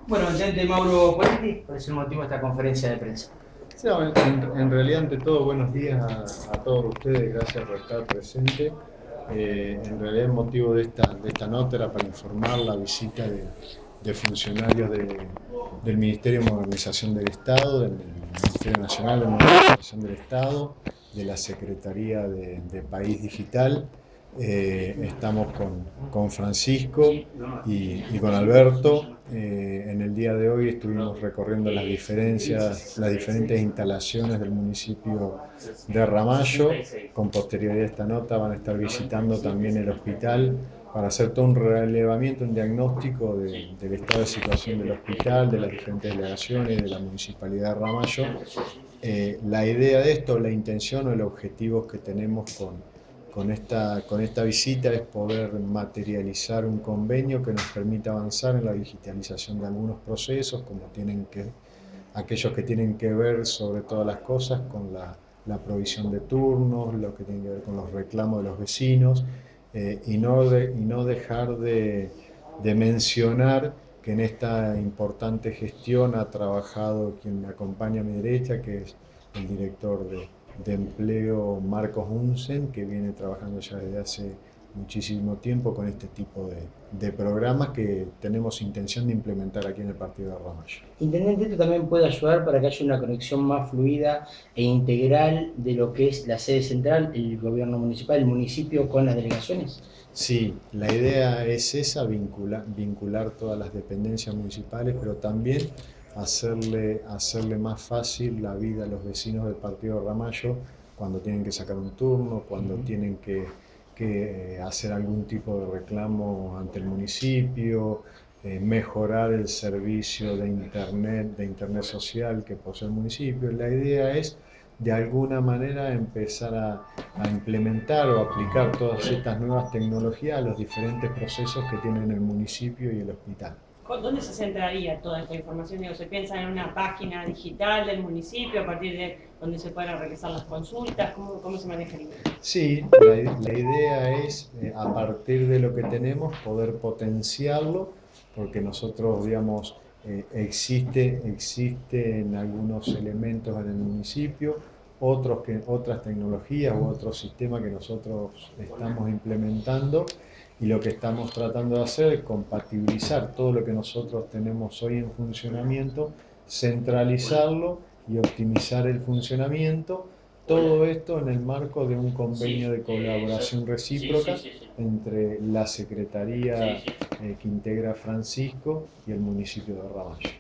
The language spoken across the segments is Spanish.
Bueno, intendente Mauro Poletti, ¿cuál es el motivo de esta conferencia de prensa? Sí, no, en realidad, ante todo, buenos días a todos ustedes, gracias por estar presente. En realidad, el motivo de esta nota era para informar la visita de funcionarios del Ministerio de Modernización del Estado, del Ministerio Nacional de Modernización del Estado, de la Secretaría de País Digital. Estamos con Francisco y con Alberto. En el día de hoy estuvimos recorriendo las diferentes instalaciones del municipio de Ramallo. Con posterioridad a esta nota van a estar visitando también el hospital para hacer todo un relevamiento, un diagnóstico del estado de situación del hospital, de las diferentes delegaciones, de la municipalidad de Ramallo. La idea de esto, la intención o el objetivo que tenemos con esta visita es poder materializar un convenio que nos permita avanzar en la digitalización de algunos procesos, como aquellos que tienen que ver sobre todas las cosas con la provisión de turnos, lo que tiene que ver con los reclamos de los vecinos, y no dejar de mencionar que en esta importante gestión ha trabajado quien me acompaña a mi derecha, que es el director de empleo Marcos Unsen, que viene trabajando ya desde hace muchísimo tiempo con este tipo de programas que tenemos intención de implementar aquí en el partido de Ramallo. Intendente, esto también puede ayudar para que haya una conexión más fluida e integral de lo que es la sede central, el gobierno municipal, el municipio con las delegaciones. Sí, la idea es esa, vincular todas las dependencias municipales, pero también hacerle más fácil la vida a los vecinos del partido de Ramallo cuando tienen que sacar un turno, cuando tienen que hacer algún tipo de reclamo ante el municipio, mejorar el servicio de internet social que posee el municipio. La idea es de alguna manera empezar a implementar o aplicar todas estas nuevas tecnologías a los diferentes procesos que tienen el municipio y el hospital. ¿Dónde se centraría toda esta información? Digo, ¿se piensa en una página digital del municipio a partir de donde se puedan realizar las consultas? ¿Cómo se manejaría? Sí, la idea es, a partir de lo que tenemos, poder potenciarlo, porque nosotros, digamos, existen algunos elementos en el municipio, otras tecnologías u otros sistemas que nosotros estamos implementando, y lo que estamos tratando de hacer es compatibilizar todo lo que nosotros tenemos hoy en funcionamiento, centralizarlo y optimizar el funcionamiento. Todo esto en el marco de un convenio de colaboración recíproca entre la Secretaría que integra Francisco y el municipio de Ramallo.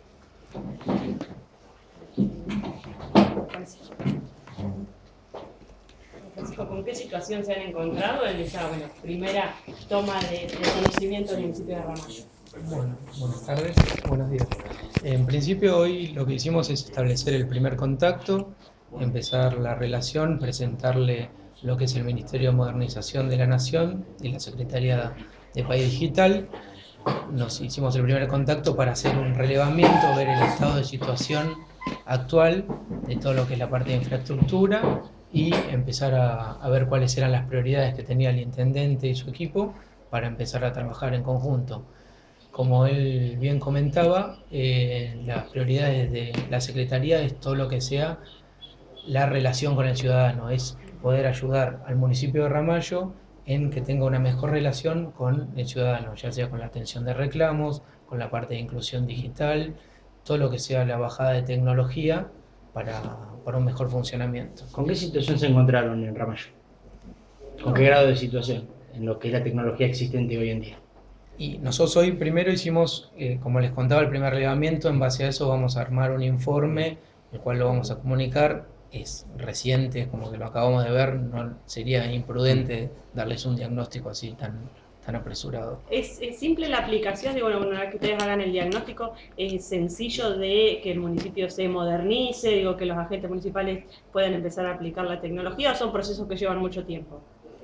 Francisco, ¿con qué situación se han encontrado en esta primera toma de conocimiento del municipio de Ramallo? Bueno, buenas tardes, buenos días. En principio hoy lo que hicimos es establecer el primer contacto, empezar la relación, presentarle lo que es el Ministerio de Modernización de la Nación y la Secretaría de País Digital. Nos hicimos el primer contacto para hacer un relevamiento, ver el estado de situación actual de todo lo que es la parte de infraestructura y empezar a ver cuáles eran las prioridades que tenía el intendente y su equipo para empezar a trabajar en conjunto. Como él bien comentaba, las prioridades de la Secretaría es todo lo que sea la relación con el ciudadano, es poder ayudar al municipio de Ramallo en que tenga una mejor relación con el ciudadano, ya sea con la atención de reclamos, con la parte de inclusión digital, todo lo que sea la bajada de tecnología para un mejor funcionamiento. ¿Con qué situación se encontraron en Ramallo? ¿Con qué grado de situación en lo que es la tecnología existente hoy en día? Y nosotros hoy primero hicimos, como les contaba, el primer relevamiento. En base a eso vamos a armar un informe, el cual lo vamos a comunicar. Es reciente, como que lo acabamos de ver, no sería imprudente darles un diagnóstico así tan apresurado. ¿Es simple la aplicación? Digo, una vez que ustedes hagan el diagnóstico, ¿es sencillo de que el municipio se modernice? Digo, que los agentes municipales puedan empezar a aplicar la tecnología, ¿o son procesos que llevan mucho tiempo?